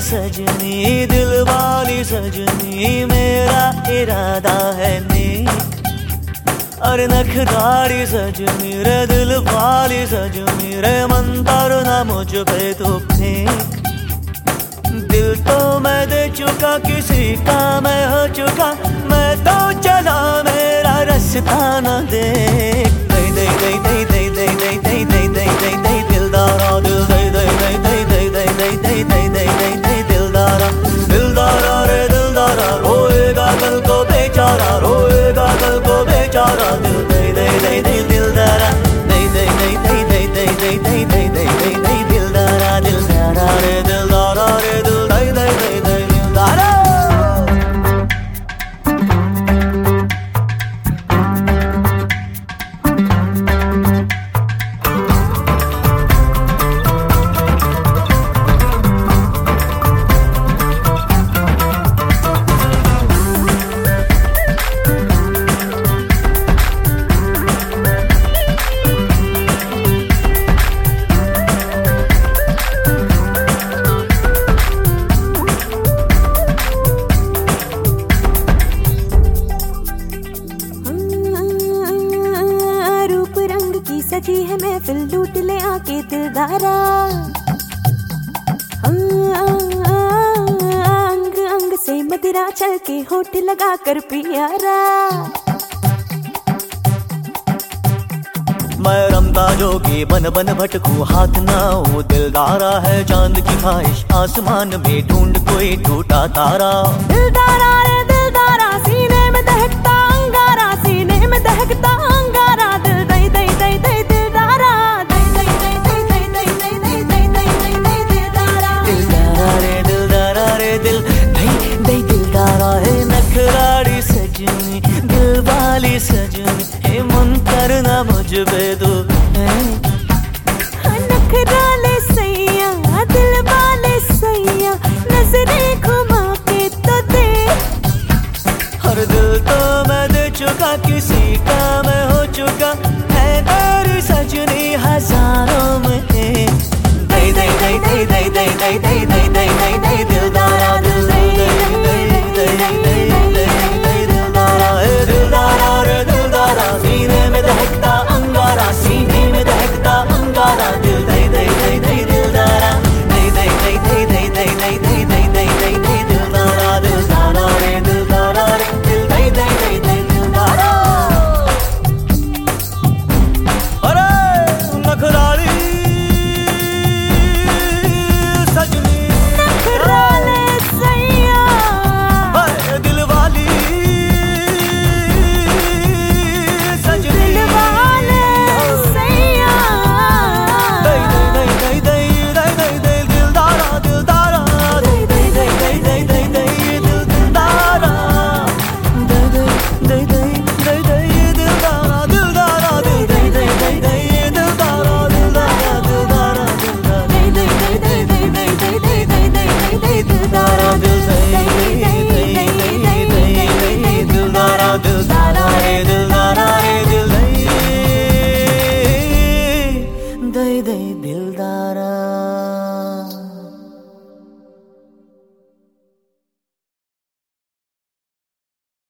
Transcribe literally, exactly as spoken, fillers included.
सजनी दिल वाली सजनी मेरा इरादा है नेक। अरे नखरारी सजनी रे दिल वाली सजनी रे मंतर ना मुझ पे तो फेंक। दिल तो मैं दे चुका किसी का मैं हो चुका, मैं तो चला मेरा रास्ता न देख। दे दे दे दे दे दे दे दे दे दे दे दे दिलदारा दिल दे दे दे दे दे दे दे दे दे दे दे दे दिलदारा दिलदारा रे दिलदारा रोएगा कल को बेचारा रोएगा कल को बेचारा दिल दे दे दे दे दिलदारा दे दे दे दे दे दे दे दे दे दे दे दे दिलदारा दिलदारा रे दिलदारा रे दिल दे दे दे दे दिलदारा। सजी है महफिल लूट ले आके दिलदारा। अंग अंग से मदिरा चल के होठ लगा कर प्यारा। मैं रमता जोगी बन बन भटकू हाथ ना हो दिलदारा है चांद की ख्वाहिश आसमान में ढूंढ कोई टूटा तारा। दिलदारा रे दिलदारा सीने में दहकता अंगारा सीने में दहकता अंगारा दिल दई दई दई दई दिलदारा दई दई दई दई दई दई दई दई दई दई दई दिलदारा दिलदारा रे दिलदारा रे दिल दई दई दिलदारा है नखरारी सजनी दिल वाली सजनी हे मन करना मुझ पे तो नखराले सैया दिल वाले सैया नजरें घुमा के तो दे। हर दिल तो मैं दे चुका किसी का मैं हो चुका है तेरी सजनी हजारों में दे दे दे दे दे दे दे दे दे दे दे दे दिलदारा दिल दे दे दे दे दे दे दे दिलदारा दिलदारा रे दिलदारा सीने में दहकता अंगारा सीने में दहकता अंगारा दिल दे दे दे दे दिलदारा दे दे दे दे दे दे दे दे दे दे दे दे दिलदारा दिलदारा रे दिलदारा रे दिल दे दे दे दे दिलदारा। अरे नखराली सजनी नखराले सैया दिल वाली सजनी दिल वाले सैया दे दे दे दे दे दे दे दिलदारा दिलदारा दे दे दे दे दे दे दे दिलदारा दे दे दे दे दे दे दिलदारा दिलदारा दे दे दे दे दे दिलदारा दिलदारा दिलदारा दे दे दे दे दे दे दे दे दे दे दे दिलदारा दिल दे दे दे दे दे दिलदारा दिलदारा रे दिलदारा रे दिल दे दे दे